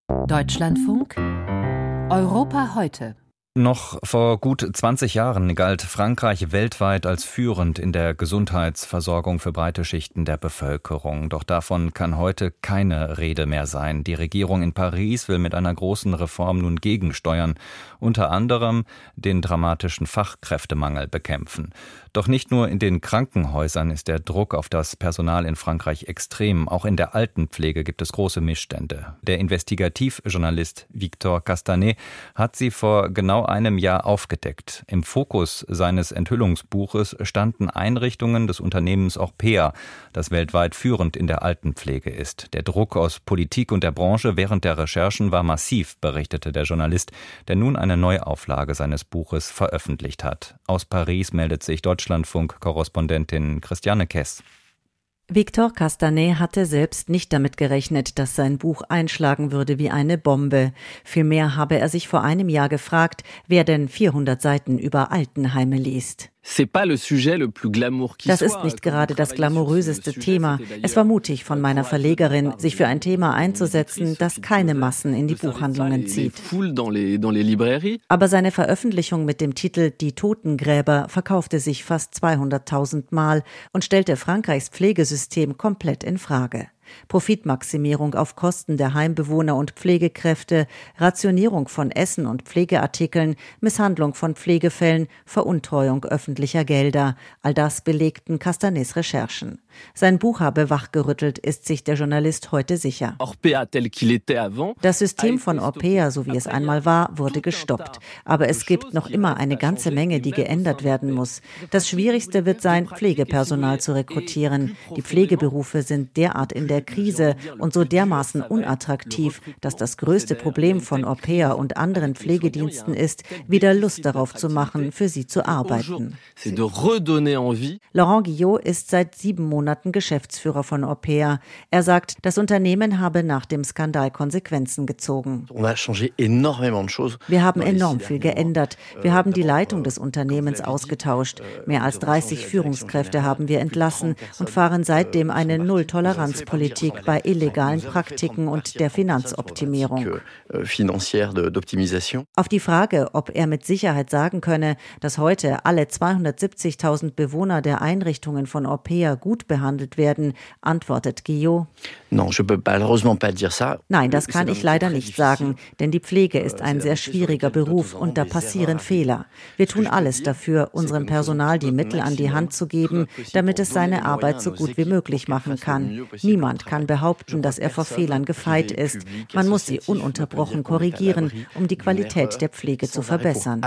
Deutschlandfunk Europa heute. Noch vor gut 20 Jahren galt Frankreich weltweit als führend in der Gesundheitsversorgung für breite Schichten der Bevölkerung. Doch davon kann heute keine Rede mehr sein. Die Regierung in Paris will mit einer großen Reform nun gegensteuern, unter anderem den dramatischen Fachkräftemangel bekämpfen. Doch nicht nur in den Krankenhäusern ist der Druck auf das Personal in Frankreich extrem. Auch in der Altenpflege gibt es große Missstände. Der Investigativjournalist Victor Castanet hat sie vor genau einem Jahr aufgedeckt. Im Fokus seines Enthüllungsbuches standen Einrichtungen des Unternehmens Orpea, das weltweit führend in der Altenpflege ist. Der Druck aus Politik und der Branche während der Recherchen war massiv, berichtete der Journalist, der nun eine Neuauflage seines Buches veröffentlicht hat. Aus Paris meldet sich Deutschlandfunk-Korrespondentin Christiane Kess. Victor Castanet hatte selbst nicht damit gerechnet, dass sein Buch einschlagen würde wie eine Bombe. Vielmehr habe er sich vor einem Jahr gefragt, wer denn 400 Seiten über Altenheime liest. Das ist nicht gerade das glamouröseste Thema. Es war mutig von meiner Verlegerin, sich für ein Thema einzusetzen, das keine Massen in die Buchhandlungen zieht. Aber seine Veröffentlichung mit dem Titel »Die Totengräber« verkaufte sich fast 200.000 Mal und stellte Frankreichs Pflegesystem komplett in Frage. Profitmaximierung auf Kosten der Heimbewohner und Pflegekräfte, Rationierung von Essen und Pflegeartikeln, Misshandlung von Pflegefällen, Veruntreuung öffentlicher Gelder. All das belegten Castanets Recherchen. Sein Buch habe wachgerüttelt, ist sich der Journalist heute sicher. Das System von Orpea, so wie es einmal war, wurde gestoppt. Aber es gibt noch immer eine ganze Menge, die geändert werden muss. Das Schwierigste wird sein, Pflegepersonal zu rekrutieren. Die Pflegeberufe sind derart in der Krise und so dermaßen unattraktiv, dass das größte Problem von Orpea und anderen Pflegediensten ist, wieder Lust darauf zu machen, für sie zu arbeiten. Laurent Guillot ist seit 7 Monaten Geschäftsführer von Orpea. Er sagt, das Unternehmen habe nach dem Skandal Konsequenzen gezogen. Wir haben enorm viel geändert. Wir haben die Leitung des Unternehmens ausgetauscht. Mehr als 30 Führungskräfte haben wir entlassen und fahren seitdem eine Null-Toleranz-Politik bei illegalen Praktiken und der Finanzoptimierung. Auf die Frage, ob er mit Sicherheit sagen könne, dass heute alle 270.000 Bewohner der Einrichtungen von Orpea gut behandelt werden, antwortet Guillot: Nein, das kann ich leider nicht sagen, denn die Pflege ist ein sehr schwieriger Beruf und da passieren Fehler. Wir tun alles dafür, unserem Personal die Mittel an die Hand zu geben, damit es seine Arbeit so gut wie möglich machen kann. Niemand kann behaupten, dass er vor Fehlern gefeit ist. Man muss sie ununterbrochen korrigieren, um die Qualität der Pflege zu verbessern.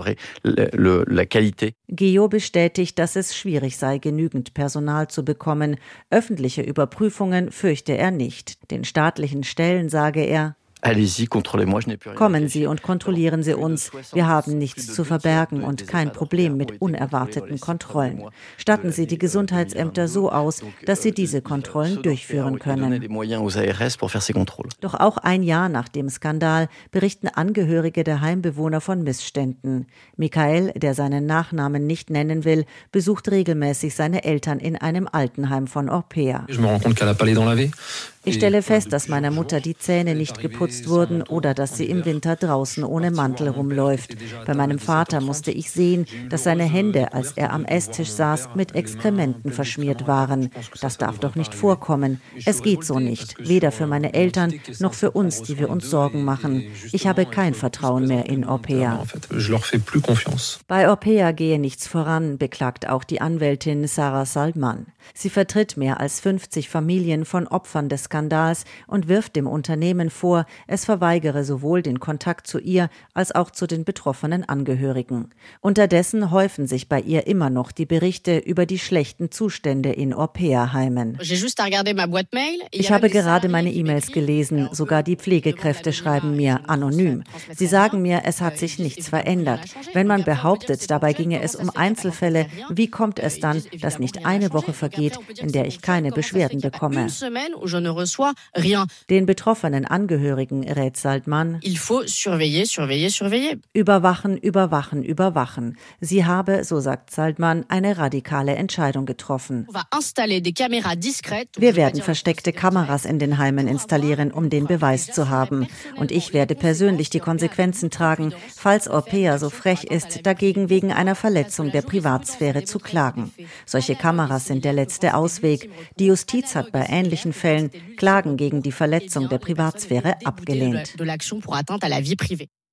Guillot bestätigt, dass es schwierig sei, genügend Personal zu bekommen. Öffentliche Überprüfungen fürchte er nicht. Den staatlichen Stellen sage er: Kommen Sie und kontrollieren Sie uns. Wir haben nichts zu verbergen und kein Problem mit unerwarteten Kontrollen. Statten Sie die Gesundheitsämter so aus, dass sie diese Kontrollen durchführen können. Doch auch ein Jahr nach dem Skandal berichten Angehörige der Heimbewohner von Missständen. Michael, der seinen Nachnamen nicht nennen will, besucht regelmäßig seine Eltern in einem Altenheim von Orpea. Ich stelle fest, dass meiner Mutter die Zähne nicht geputzt wurden oder dass sie im Winter draußen ohne Mantel rumläuft. Bei meinem Vater musste ich sehen, dass seine Hände, als er am Esstisch saß, mit Exkrementen verschmiert waren. Das darf doch nicht vorkommen. Es geht so nicht, weder für meine Eltern noch für uns, die wir uns Sorgen machen. Ich habe kein Vertrauen mehr in Orpea. Bei Orpea gehe nichts voran, beklagt auch die Anwältin Sarah Salman. Sie vertritt mehr als 50 Familien von Opfern des Skandals und wirft dem Unternehmen vor, es verweigere sowohl den Kontakt zu ihr als auch zu den betroffenen Angehörigen. Unterdessen häufen sich bei ihr immer noch die Berichte über die schlechten Zustände in Orpea-Heimen. Ich habe gerade meine E-Mails gelesen, sogar die Pflegekräfte schreiben mir anonym. Sie sagen mir, es hat sich nichts verändert. Wenn man behauptet, dabei ginge es um Einzelfälle, wie kommt es dann, dass nicht eine Woche vergeht, in der ich keine Beschwerden bekomme? reçoit, rien. Den betroffenen Angehörigen rät Salman: Il faut surveiller, surveiller, surveiller. Überwachen, überwachen, überwachen. Sie habe, so sagt Salman, eine radikale Entscheidung getroffen. Wir werden versteckte Kameras in den Heimen installieren, um den Beweis zu haben. Und ich werde persönlich die Konsequenzen tragen, falls Orpea so frech ist, dagegen wegen einer Verletzung der Privatsphäre zu klagen. Solche Kameras sind der letzte Ausweg. Die Justiz hat bei ähnlichen Fällen Klagen gegen die Verletzung der Privatsphäre abgelehnt.